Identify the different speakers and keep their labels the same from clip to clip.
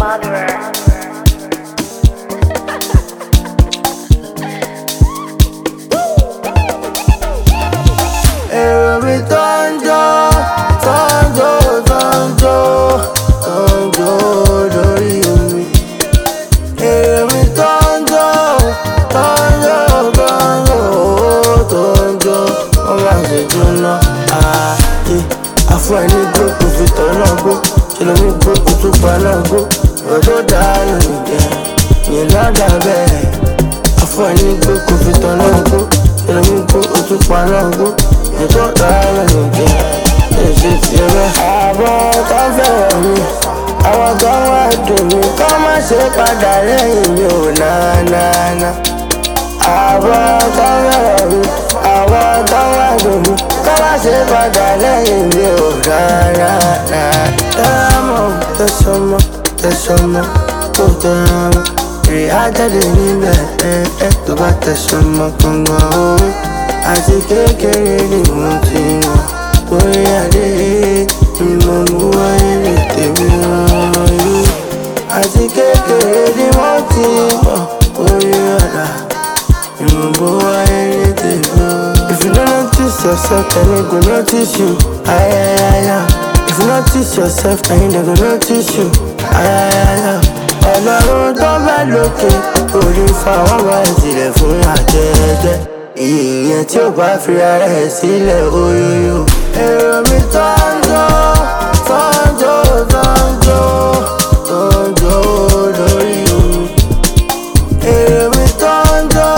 Speaker 1: Èrò mi tọ́njọ́ lórí omi. Èrò mi tọ́njọ́ wọ́n máa ṣe jóná. Àfọ ẹni gbó kò fi tọ́nà gbó, ṣe lómi gbó kò tún paná gbó. Ọ̀rọ̀ tó dànù nìjẹ́ yẹn lọ́dà bẹ́ẹ̀. Àfọ ẹni gbó kò fi tọ́nà gbó, ṣe lómi gbó kò tún paná gbó. Ọ̀rọ̀ tó dànù nìjẹ́ yẹn ṣe tiẹ̀ bẹ́ẹ̀. Àwọn tó fẹ́ràn mi, àwọn tó wá dùn mí, kọ́ má ṣe padà lẹ́yìn mi ò náà. Àwọn tó fẹ́ràn mi, àwọn tó wá dùn mí, kọ́ má ṣe padà lẹ́yìn mi ò náà. Tẹ̀sánmọ́, tó tẹ̀rànmọ́, èrè àjáde níbẹ̀ tó bá tẹ̀sánmọ́ gbọ̀ngàn owó. Àti kékeré ni mo ti wọ̀, orí adé ni mo mú wáyé lè tèmi rán yú. Àti kékeré ni mo ti wọ̀, orí ọ̀dà ni mo mú wáyé lè tèmi rán. If you don't notice yourself, then they go notice you. If you notice yourself, then they go notice you. Ọlọ́run tó bá lókè, orí fáwọn wá ìjìnlẹ̀ fún àjẹjẹ. Ìyẹn tí ó bá fi ara ẹ̀ sílẹ̀ oyoyo. Èrò mi tọ́njọ́ lórí omi. Èrò mi tọ́njọ́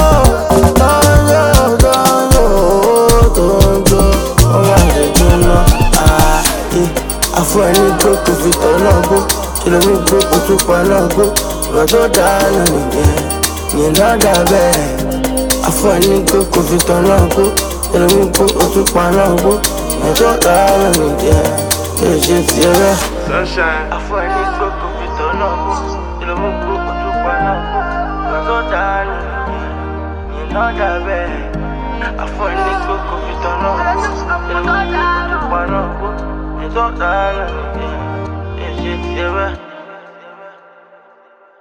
Speaker 1: wọ́n máa ṣe jóná. Àfọ ẹni gbó kò fi tọ́nà gbó, ṣe lómi gbó kò tún paná gbó. Ọ̀rọ̀ tó dànù nìjẹ́ yẹn lọ́dà bẹ́ẹ̀. Àfọ ẹni gbó kò fi tọ́nà gbó, ṣe lómi gbó kò tún paná gbó. Ọ̀rọ̀ tó dànù nìjẹ́ yẹn ṣe tiẹ̀ bẹ́ẹ̀. Àfọ ẹni gbó kò fi tọ́nà gbó, ṣe lómi gbó kò tún paná gbó. Ọ̀rọ̀ tó dànù nìjẹ́ yẹn lọ́dà bẹ́ẹ̀. Àfọ ẹni gbó kò fi tọ́nà gbó, ṣe lómi gbó kò tún paná gbó. Ọ̀rọ̀ tó dànù nìjẹ́ yẹn ṣe tiẹ̀ bẹ́ẹ̀.